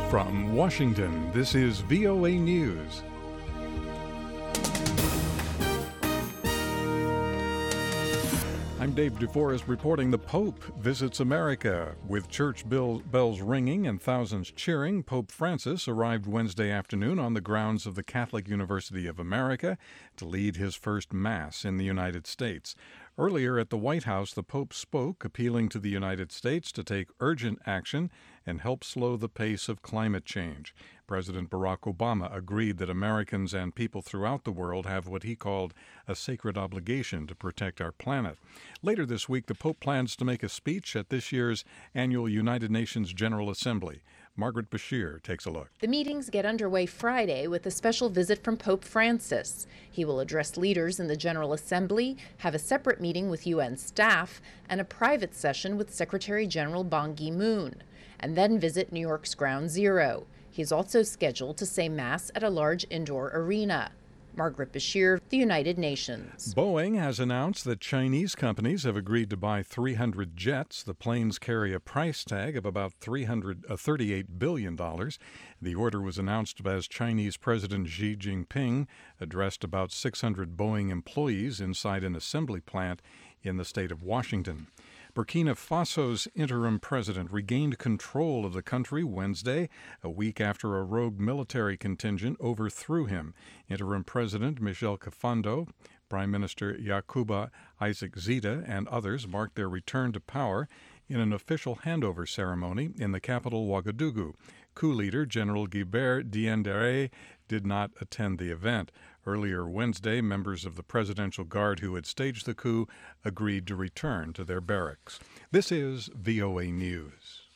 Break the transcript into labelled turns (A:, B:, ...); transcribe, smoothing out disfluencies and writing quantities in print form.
A: From Washington, this is VOA News. I'm Dave DeForest reporting the Pope visits America. With church bells ringing and thousands cheering, Pope Francis arrived Wednesday afternoon on the grounds of the Catholic University of America to lead his first Mass in the United States. Earlier at the White House, the Pope spoke, appealing to the United States to take urgent action and help slow the pace of climate change. President Barack Obama agreed that Americans and people throughout the world have what he called a sacred obligation to protect our planet. Later this week, the Pope plans to make a speech at this year's annual United Nations General Assembly. Margaret Bashir takes a look.
B: The meetings get underway Friday with a special visit from Pope Francis. He will address leaders in the General Assembly, have a separate meeting with UN staff, and a private session with Secretary General Ban Ki-moon, and then visit New York's Ground Zero. He's also scheduled to say Mass at a large indoor arena. Margaret Bashir, the United Nations.
A: Boeing has announced that Chinese companies have agreed to buy 300 jets. The planes carry a price tag of about $38 billion. The order was announced as Chinese President Xi Jinping addressed about 600 Boeing employees inside an assembly plant in the state of Washington. Burkina Faso's interim president regained control of the country Wednesday, a week after a rogue military contingent overthrew him. Interim President Michel Kafando, Prime Minister Yacouba Isaac Zita, and others marked their return to power in an official handover ceremony in the capital Ouagadougou. Coup leader General Guibert Diendéré did not attend the event. Earlier Wednesday, members of the Presidential Guard who had staged the coup agreed to return to their barracks. This is VOA News.